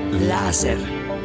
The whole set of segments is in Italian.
Laser.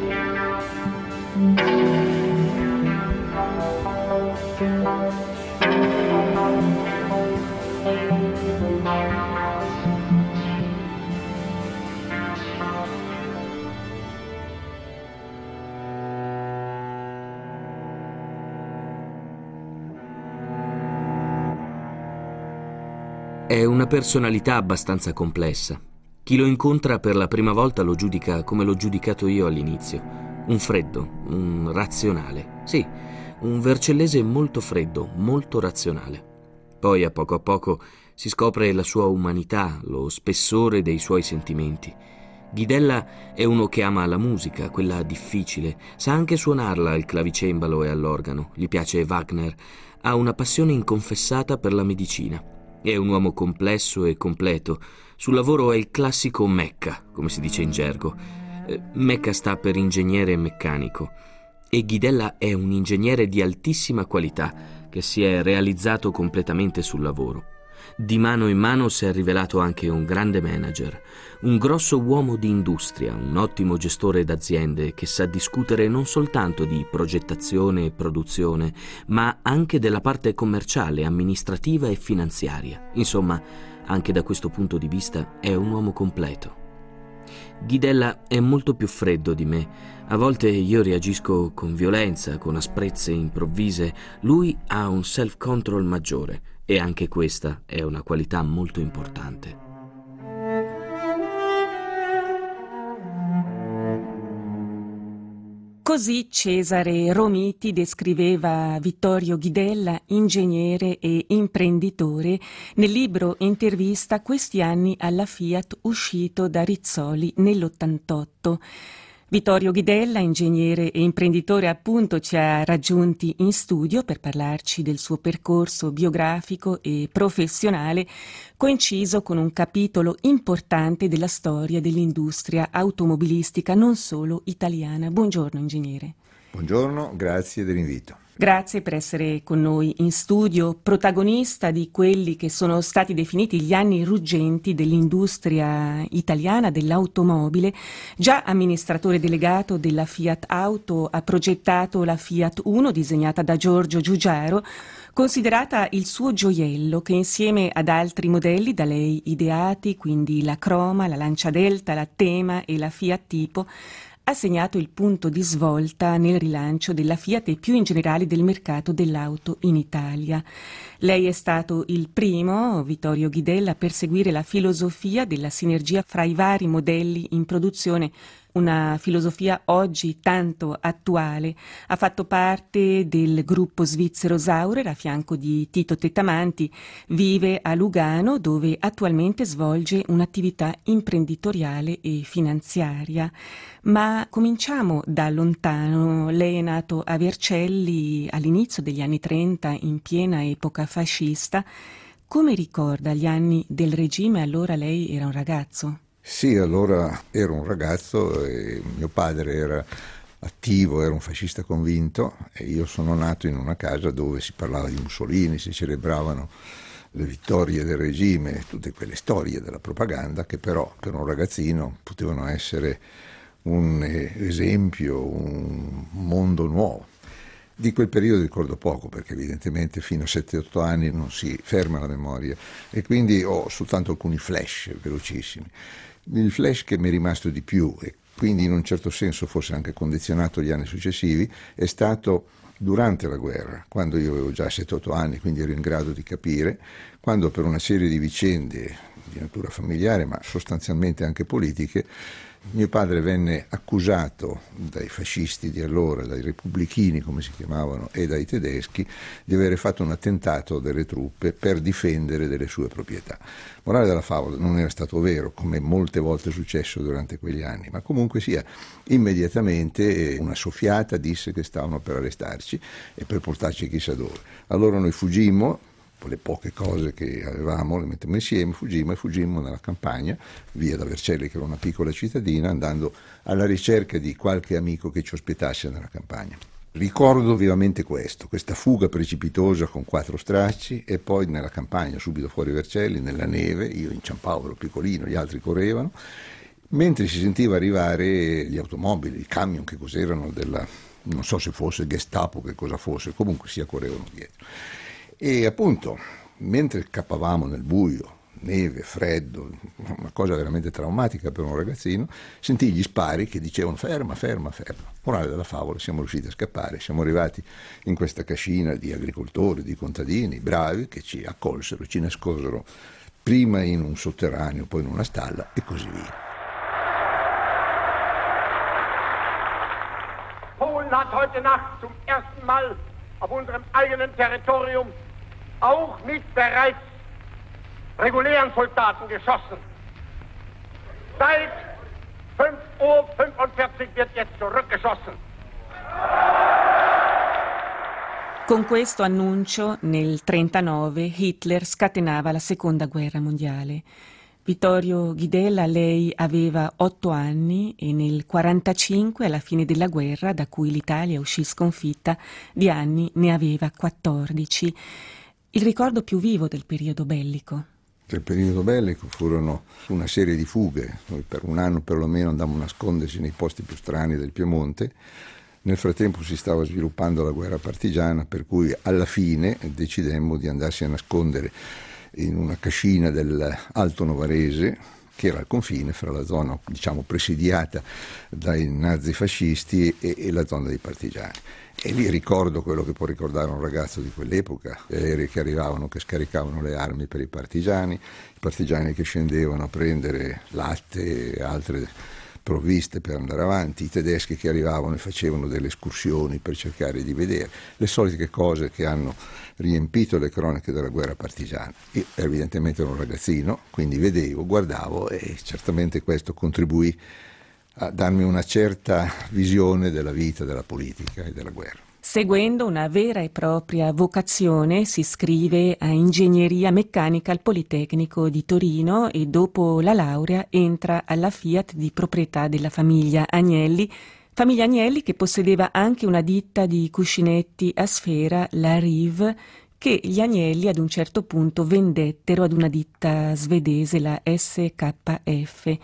È una personalità abbastanza complessa. Chi lo incontra per la prima volta lo giudica come l'ho giudicato io all'inizio. Un freddo, un razionale. Sì, un vercellese molto freddo, molto razionale. Poi a poco si scopre la sua umanità, lo spessore dei suoi sentimenti. Ghidella è uno che ama la musica, quella difficile, sa anche suonarla al clavicembalo e all'organo, gli piace Wagner, ha una passione inconfessata per la medicina. È un uomo complesso e completo. Sul lavoro è il classico mecca, come si dice in gergo. Mecca sta per ingegnere meccanico. E Ghidella è un ingegnere di altissima qualità che si è realizzato completamente sul lavoro. Di mano in mano si è rivelato anche un grande manager, un grosso uomo di industria, un ottimo gestore d'aziende che sa discutere non soltanto di progettazione e produzione, ma anche della parte commerciale, amministrativa e finanziaria. Insomma, anche da questo punto di vista è un uomo completo. Ghidella è molto più freddo di me. A volte io reagisco con violenza, con asprezze improvvise. Lui ha un self-control maggiore e anche questa è una qualità molto importante. Così Cesare Romiti descriveva Vittorio Ghidella, ingegnere e imprenditore, nel libro Intervista questi anni alla Fiat, uscito da Rizzoli nell'88. Vittorio Ghidella, ingegnere e imprenditore appunto, ci ha raggiunti in studio per parlarci del suo percorso biografico e professionale, coinciso con un capitolo importante della storia dell'industria automobilistica, non solo italiana. Buongiorno, ingegnere. Buongiorno, grazie dell'invito. Grazie per essere con noi in studio, protagonista di quelli che sono stati definiti gli anni ruggenti dell'industria italiana, dell'automobile. Già amministratore delegato della Fiat Auto, ha progettato la Fiat Uno, disegnata da Giorgio Giugiaro, considerata il suo gioiello, che insieme ad altri modelli da lei ideati, quindi la Croma, la Lancia Delta, la Tema e la Fiat Tipo, ha segnato il punto di svolta nel rilancio della Fiat e più in generale del mercato dell'auto in Italia. Lei è stato il primo, Vittorio Ghidella, a perseguire la filosofia della sinergia fra i vari modelli in produzione, una filosofia oggi tanto attuale. Ha fatto parte del gruppo svizzero Saurer a fianco di Tito Tettamanti, vive a Lugano dove attualmente svolge un'attività imprenditoriale e finanziaria. Ma cominciamo da lontano. Lei è nato a Vercelli all'inizio degli anni 30, in piena epoca fascista. Come ricorda gli anni del regime? Allora lei era un ragazzo? Sì, allora ero un ragazzo e mio padre era attivo, era un fascista convinto e io sono nato in una casa dove si parlava di Mussolini, si celebravano le vittorie del regime, tutte quelle storie della propaganda che però per un ragazzino potevano essere un esempio, un mondo nuovo. Di quel periodo ricordo poco perché evidentemente fino a 7-8 anni non si ferma la memoria e quindi ho soltanto alcuni flash velocissimi. Il flash che mi è rimasto di più e quindi in un certo senso forse anche condizionato gli anni successivi è stato durante la guerra, quando io avevo già 7-8 anni, quindi ero in grado di capire, quando per una serie di vicende di natura familiare ma sostanzialmente anche politiche mio padre venne accusato dai fascisti di allora, dai repubblichini come si chiamavano e dai tedeschi di avere fatto un attentato delle truppe per difendere delle sue proprietà. Morale della favola, non era stato vero come molte volte è successo durante quegli anni, ma comunque sia immediatamente una soffiata disse che stavano per arrestarci e per portarci chissà dove. Allora noi fuggimmo, le poche cose che avevamo le mettemmo insieme, fuggimmo nella campagna, via da Vercelli che era una piccola cittadina, andando alla ricerca di qualche amico che ci ospitasse nella campagna. Ricordo vivamente questa fuga precipitosa con 4 stracci e poi nella campagna, subito fuori Vercelli, nella neve, io inciampavo, ero piccolino, gli altri correvano. mentre si sentiva arrivare gli automobili, i camion, che cos'erano, non so se fosse Gestapo, che cosa fosse, comunque sia, correvano dietro. E appunto, mentre cappavamo nel buio, neve, freddo, una cosa veramente traumatica per un ragazzino, sentii gli spari che dicevano ferma, ferma, ferma. Morale della favola, siamo riusciti a scappare, siamo arrivati in questa cascina di agricoltori, di contadini bravi che ci accolsero, ci nascosero prima in un sotterraneo, poi in una stalla e così via. Polen hat heute Nacht zum ersten Mal auf unserem eigenen Territorium auch mit bereits regulären Soldaten geschossen. Seit 5:45 Uhr wird jetzt zurückgeschossen. Con questo annuncio, nel 1939, Hitler scatenava la Seconda Guerra Mondiale. Vittorio Ghidella, lei aveva 8 anni e nel 1945, alla fine della guerra, da cui l'Italia uscì sconfitta, di anni ne aveva 14. Il ricordo più vivo del periodo bellico? Del periodo bellico furono una serie di fughe. Noi per un anno perlomeno andavamo a nasconderci nei posti più strani del Piemonte. Nel frattempo si stava sviluppando la guerra partigiana, per cui alla fine decidemmo di andarsi a nascondere in una cascina dell'Alto Novarese, che era al confine fra la zona, diciamo, presidiata dai nazifascisti e la zona dei partigiani. E lì ricordo quello che può ricordare un ragazzo di quell'epoca: aerei che arrivavano, che scaricavano le armi per i partigiani che scendevano a prendere latte e altre provviste per andare avanti, i tedeschi che arrivavano e facevano delle escursioni per cercare di vedere le solite cose che hanno riempito le cronache della guerra partigiana. Io evidentemente ero un ragazzino, quindi vedevo, guardavo, e certamente questo contribuì a darmi una certa visione della vita, della politica e della guerra. Seguendo una vera e propria vocazione, si iscrive a ingegneria meccanica al Politecnico di Torino e dopo la laurea entra alla Fiat di proprietà della famiglia Agnelli che possedeva anche una ditta di cuscinetti a sfera, la Riv, che gli Agnelli ad un certo punto vendettero ad una ditta svedese, la SKF.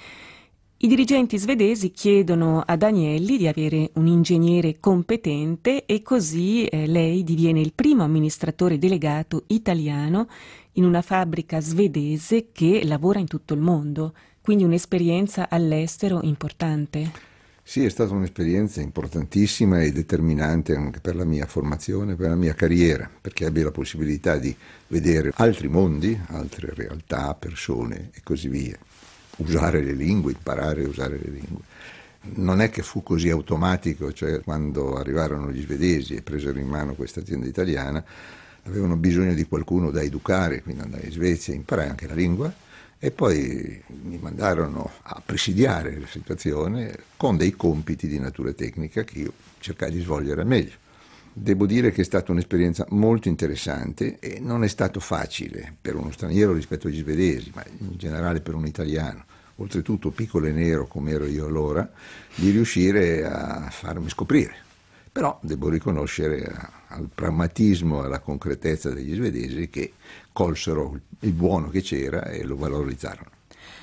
I dirigenti svedesi chiedono ad Agnelli di avere un ingegnere competente e così lei diviene il primo amministratore delegato italiano in una fabbrica svedese che lavora in tutto il mondo, quindi un'esperienza all'estero importante. Sì, è stata un'esperienza importantissima e determinante anche per la mia formazione, per la mia carriera, perché ebbi la possibilità di vedere altri mondi, altre realtà, persone e così via. Usare le lingue, imparare a usare le lingue. Non è che fu così automatico, cioè quando arrivarono gli svedesi e presero in mano questa azienda italiana, avevano bisogno di qualcuno da educare, quindi andai in Svezia, imparai anche la lingua e poi mi mandarono a presidiare la situazione con dei compiti di natura tecnica che io cercai di svolgere al meglio. Devo dire che è stata un'esperienza molto interessante e non è stato facile per uno straniero rispetto agli svedesi, ma in generale per un italiano, oltretutto piccolo e nero come ero io allora, di riuscire a farmi scoprire. Però devo riconoscere al pragmatismo e alla concretezza degli svedesi che colsero il buono che c'era e lo valorizzarono.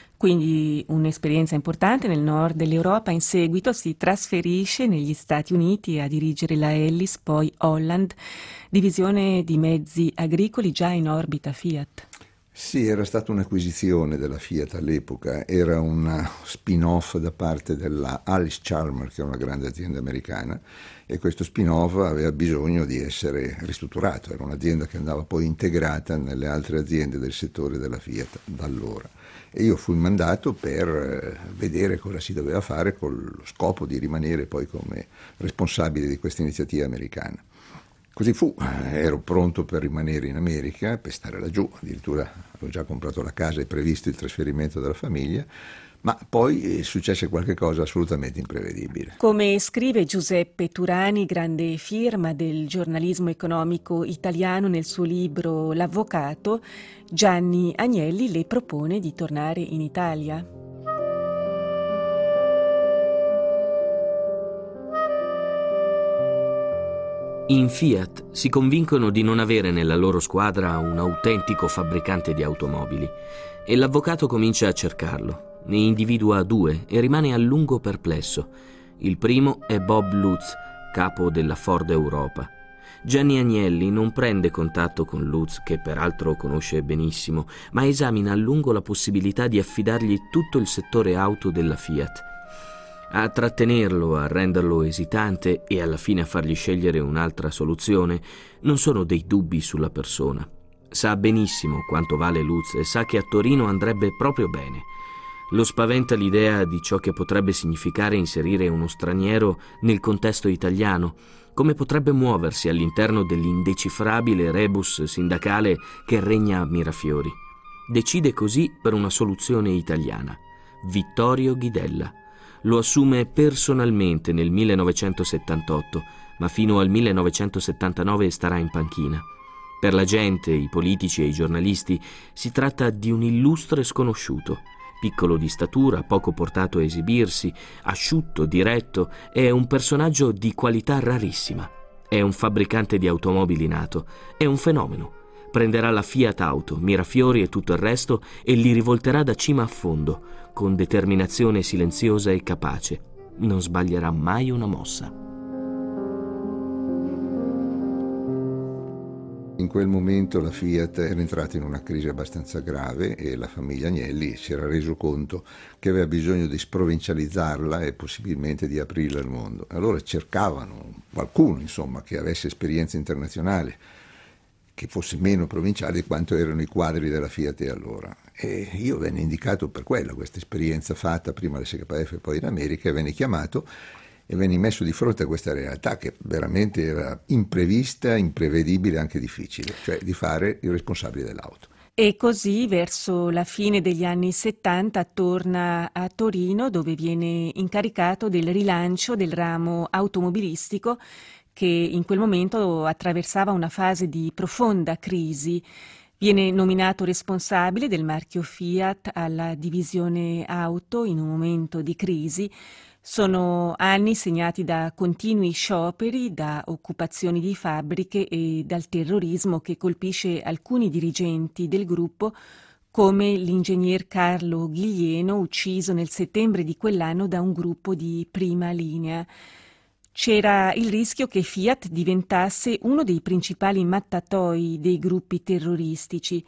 Quindi un'esperienza importante nel nord dell'Europa. In seguito si trasferisce negli Stati Uniti a dirigere la Ellis, poi Holland, divisione di mezzi agricoli già in orbita Fiat. Sì, era stata un'acquisizione della Fiat all'epoca, era una spin-off da parte della Allis-Chalmers, che è una grande azienda americana, e questo spin-off aveva bisogno di essere ristrutturato, era un'azienda che andava poi integrata nelle altre aziende del settore della Fiat da allora. E io fui mandato per vedere cosa si doveva fare con lo scopo di rimanere poi come responsabile di questa iniziativa americana. Così fu, ero pronto per rimanere in America, per stare laggiù, addirittura avevo già comprato la casa e previsto il trasferimento della famiglia, ma poi successe qualche cosa assolutamente imprevedibile. Come scrive Giuseppe Turani, grande firma del giornalismo economico italiano, nel suo libro L'Avvocato, Gianni Agnelli le propone di tornare in Italia. In Fiat si convincono di non avere nella loro squadra un autentico fabbricante di automobili e l'avvocato comincia a cercarlo. Ne individua 2 e rimane a lungo perplesso. Il primo è Bob Lutz, capo della Ford Europa. Gianni Agnelli non prende contatto con Lutz, che peraltro conosce benissimo, ma esamina a lungo la possibilità di affidargli tutto il settore auto della Fiat. A trattenerlo, a renderlo esitante e alla fine a fargli scegliere un'altra soluzione non sono dei dubbi sulla persona. Sa benissimo quanto vale Lutz e sa che a Torino andrebbe proprio bene. Lo spaventa l'idea di ciò che potrebbe significare inserire uno straniero nel contesto italiano, come potrebbe muoversi all'interno dell'indecifrabile rebus sindacale che regna a Mirafiori. Decide così per una soluzione italiana: Vittorio Ghidella. Lo assume personalmente nel 1978, ma fino al 1979 starà in panchina. Per la gente, i politici e i giornalisti si tratta di un illustre sconosciuto. Piccolo di statura, poco portato a esibirsi, asciutto, diretto, è un personaggio di qualità rarissima. È un fabbricante di automobili nato, è un fenomeno. Prenderà la Fiat Auto, Mirafiori e tutto il resto e li rivolterà da cima a fondo, con determinazione silenziosa e capace. Non sbaglierà mai una mossa. In quel momento la Fiat era entrata in una crisi abbastanza grave e la famiglia Agnelli si era reso conto che aveva bisogno di sprovincializzarla e possibilmente di aprirla al mondo. Allora cercavano qualcuno, insomma, che avesse esperienza internazionale, che fosse meno provinciale di quanto erano i quadri della Fiat allora. E io venne indicato per quello, questa esperienza fatta prima all'SKF e poi in America, e venne chiamato e venni messo di fronte a questa realtà che veramente era imprevista, imprevedibile e anche difficile, cioè di fare il responsabile dell'auto. E così verso la fine degli anni 70 torna a Torino, dove viene incaricato del rilancio del ramo automobilistico che in quel momento attraversava una fase di profonda crisi. Viene nominato responsabile del marchio Fiat alla divisione auto in un momento di crisi. Sono anni segnati da continui scioperi, da occupazioni di fabbriche e dal terrorismo che colpisce alcuni dirigenti del gruppo, come l'ingegner Carlo Ghiglieno, ucciso nel settembre di quell'anno da un gruppo di prima linea. C'era il rischio che Fiat diventasse uno dei principali mattatoi dei gruppi terroristici.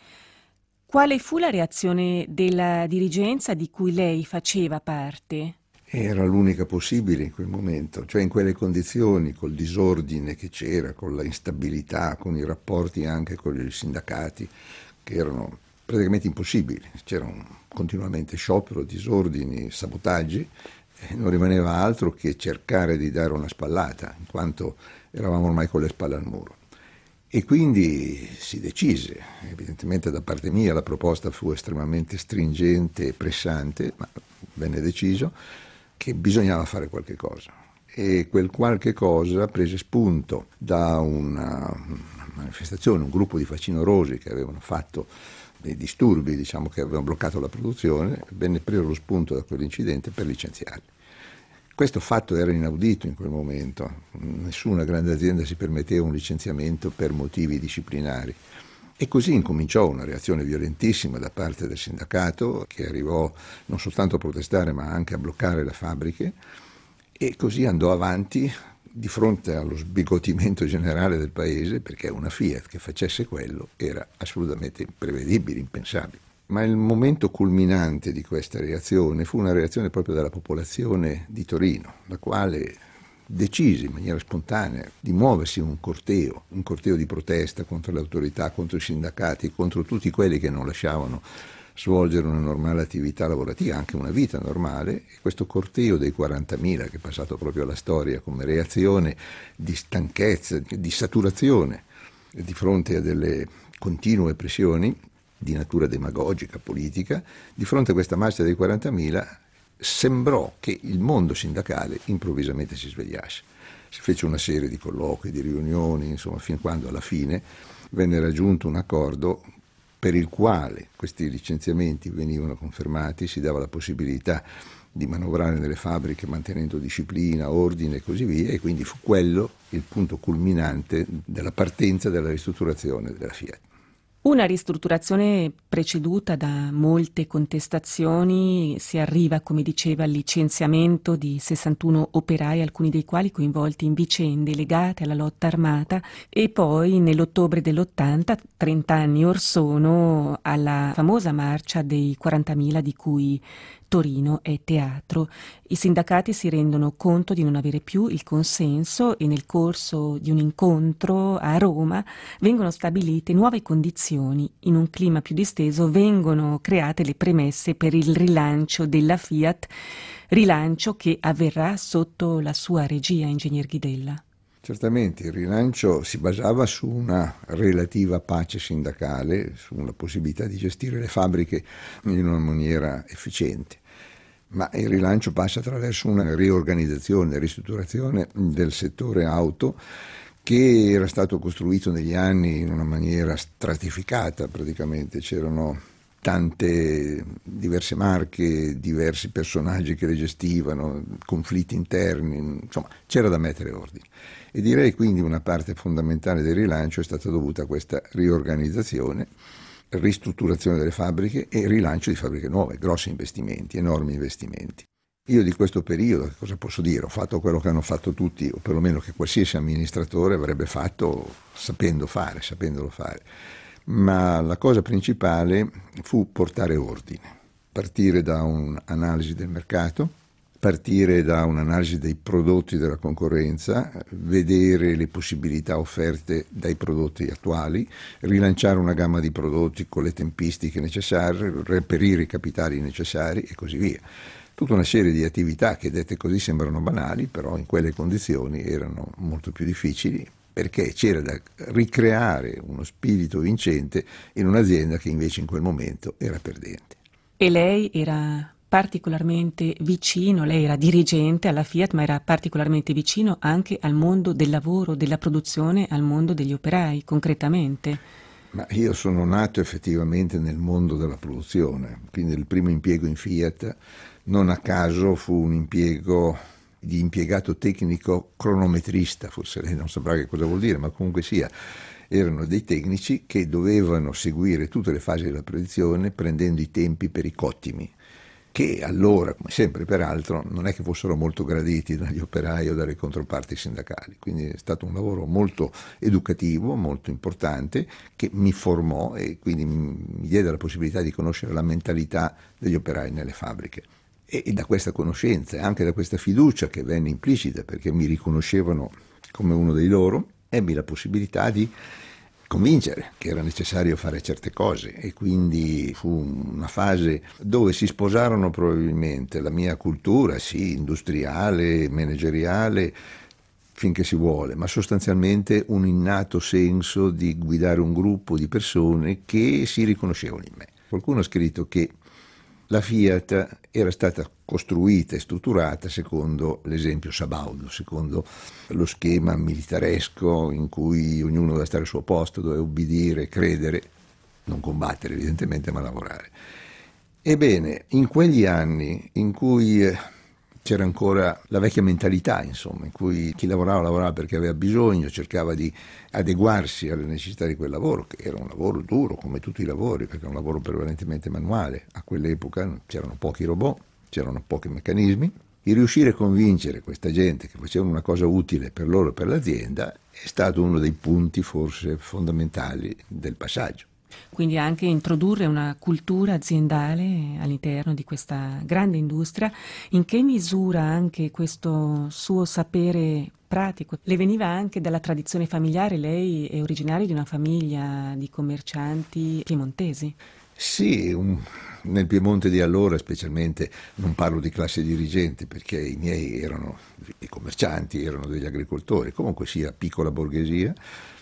Quale fu la reazione della dirigenza di cui lei faceva parte? Era l'unica possibile in quel momento, cioè in quelle condizioni, col disordine che c'era, con la instabilità, con i rapporti anche con i sindacati, che erano praticamente impossibili. C'era continuamente sciopero, disordini, sabotaggi, e non rimaneva altro che cercare di dare una spallata, in quanto eravamo ormai con le spalle al muro. E quindi si decise, evidentemente da parte mia la proposta fu estremamente stringente e pressante, ma venne deciso che bisognava fare qualche cosa. E quel qualche cosa prese spunto da una manifestazione, un gruppo di facinorosi che avevano fatto dei disturbi, diciamo, che avevano bloccato la produzione, venne preso lo spunto da quell'incidente per licenziarli. Questo fatto era inaudito in quel momento, nessuna grande azienda si permetteva un licenziamento per motivi disciplinari. E così incominciò una reazione violentissima da parte del sindacato, che arrivò non soltanto a protestare ma anche a bloccare le fabbriche, e così andò avanti di fronte allo sbigottimento generale del paese, perché una Fiat che facesse quello era assolutamente imprevedibile, impensabile. Ma il momento culminante di questa reazione fu una reazione proprio della popolazione di Torino, la quale decise in maniera spontanea di muoversi in un corteo di protesta contro le autorità, contro i sindacati, contro tutti quelli che non lasciavano svolgere una normale attività lavorativa, anche una vita normale. E questo corteo dei 40.000, che è passato proprio alla storia come reazione di stanchezza, di saturazione di fronte a delle continue pressioni di natura demagogica, politica, di fronte a questa massa dei 40.000 sembrò che il mondo sindacale improvvisamente si svegliasse. Si fece una serie di colloqui, di riunioni, insomma, fin quando alla fine venne raggiunto un accordo per il quale questi licenziamenti venivano confermati, si dava la possibilità di manovrare nelle fabbriche mantenendo disciplina, ordine e così via, e quindi fu quello il punto culminante della partenza della ristrutturazione della Fiat. Una ristrutturazione preceduta da molte contestazioni, si arriva, come diceva, al licenziamento di 61 operai, alcuni dei quali coinvolti in vicende legate alla lotta armata, e poi nell'ottobre dell'80, 30 anni or sono, alla famosa marcia dei 40.000 di cui Torino è teatro. I sindacati si rendono conto di non avere più il consenso e nel corso di un incontro a Roma vengono stabilite nuove condizioni. In un clima più disteso vengono create le premesse per il rilancio della Fiat, rilancio che avverrà sotto la sua regia, ingegner Ghidella. Certamente il rilancio si basava su una relativa pace sindacale, sulla possibilità di gestire le fabbriche in una maniera efficiente, ma il rilancio passa attraverso una riorganizzazione, ristrutturazione del settore auto che era stato costruito negli anni in una maniera stratificata praticamente, c'erano tante diverse marche, diversi personaggi che le gestivano, conflitti interni, insomma c'era da mettere ordine. E direi quindi una parte fondamentale del rilancio è stata dovuta a questa riorganizzazione, ristrutturazione delle fabbriche e rilancio di fabbriche nuove, grossi investimenti, enormi investimenti. Io di questo periodo, che cosa posso dire? Ho fatto quello che hanno fatto tutti, o perlomeno che qualsiasi amministratore avrebbe fatto sapendolo fare. Ma la cosa principale fu portare ordine, partire da un'analisi del mercato, partire da un'analisi dei prodotti della concorrenza, vedere le possibilità offerte dai prodotti attuali, rilanciare una gamma di prodotti con le tempistiche necessarie, reperire i capitali necessari e così via. Tutta una serie di attività che dette così sembrano banali, però in quelle condizioni erano molto più difficili, perché c'era da ricreare uno spirito vincente in un'azienda che invece in quel momento era perdente. E lei era particolarmente vicino, lei era dirigente alla Fiat, ma era particolarmente vicino anche al mondo del lavoro, della produzione, al mondo degli operai, concretamente. Ma io sono nato effettivamente nel mondo della produzione, quindi il primo impiego in Fiat non a caso fu un impiego di impiegato tecnico cronometrista, forse lei non saprà che cosa vuol dire, ma comunque sia, erano dei tecnici che dovevano seguire tutte le fasi della produzione prendendo i tempi per i cottimi, che allora, come sempre peraltro, non è che fossero molto graditi dagli operai o dalle controparti sindacali, quindi è stato un lavoro molto educativo, molto importante, che mi formò e quindi mi diede la possibilità di conoscere la mentalità degli operai nelle fabbriche. E da questa conoscenza e anche da questa fiducia che venne implicita perché mi riconoscevano come uno dei loro, ebbi la possibilità di convincere che era necessario fare certe cose e quindi fu una fase dove si sposarono probabilmente la mia cultura, sì, industriale, manageriale, finché si vuole, ma sostanzialmente un innato senso di guidare un gruppo di persone che si riconoscevano in me. Qualcuno ha scritto che la Fiat era stata costruita e strutturata secondo l'esempio sabaudo, secondo lo schema militaresco in cui ognuno doveva stare al suo posto, doveva ubbidire, credere, non combattere evidentemente, ma lavorare. Ebbene, in quegli anni in cui c'era ancora la vecchia mentalità, insomma, in cui chi lavorava perché aveva bisogno, cercava di adeguarsi alle necessità di quel lavoro, che era un lavoro duro come tutti i lavori, perché è un lavoro prevalentemente manuale. A quell'epoca c'erano pochi robot, c'erano pochi meccanismi. E riuscire a convincere questa gente che facevano una cosa utile per loro e per l'azienda è stato uno dei punti forse fondamentali del passaggio. Quindi anche introdurre una cultura aziendale all'interno di questa grande industria. In che misura anche questo suo sapere pratico le veniva anche dalla tradizione familiare? Lei è originario di una famiglia di commercianti piemontesi? Sì, nel Piemonte di allora specialmente, non parlo di classe dirigente perché i miei erano i commercianti, erano degli agricoltori, comunque sia piccola borghesia.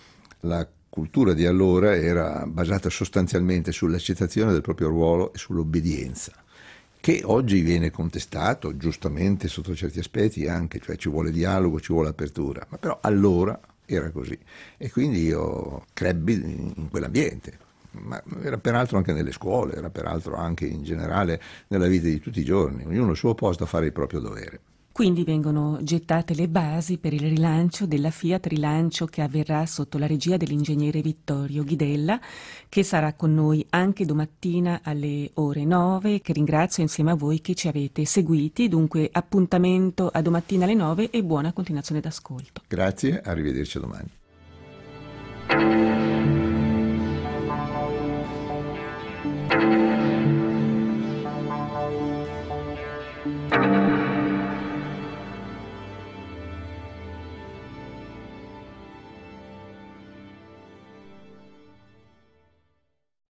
La cultura di allora era basata sostanzialmente sull'accettazione del proprio ruolo e sull'obbedienza, che oggi viene contestato giustamente sotto certi aspetti anche, cioè ci vuole dialogo, ci vuole apertura, ma però allora era così e quindi io crebbi in quell'ambiente, ma era peraltro anche nelle scuole, era peraltro anche in generale nella vita di tutti i giorni, ognuno al suo posto a fare il proprio dovere. Quindi vengono gettate le basi per il rilancio della Fiat, rilancio che avverrà sotto la regia dell'ingegnere Vittorio Ghidella, che sarà con noi anche domattina alle ore 9, che ringrazio insieme a voi che ci avete seguiti. Dunque appuntamento a domattina alle 9 e buona continuazione d'ascolto. Grazie, arrivederci a domani.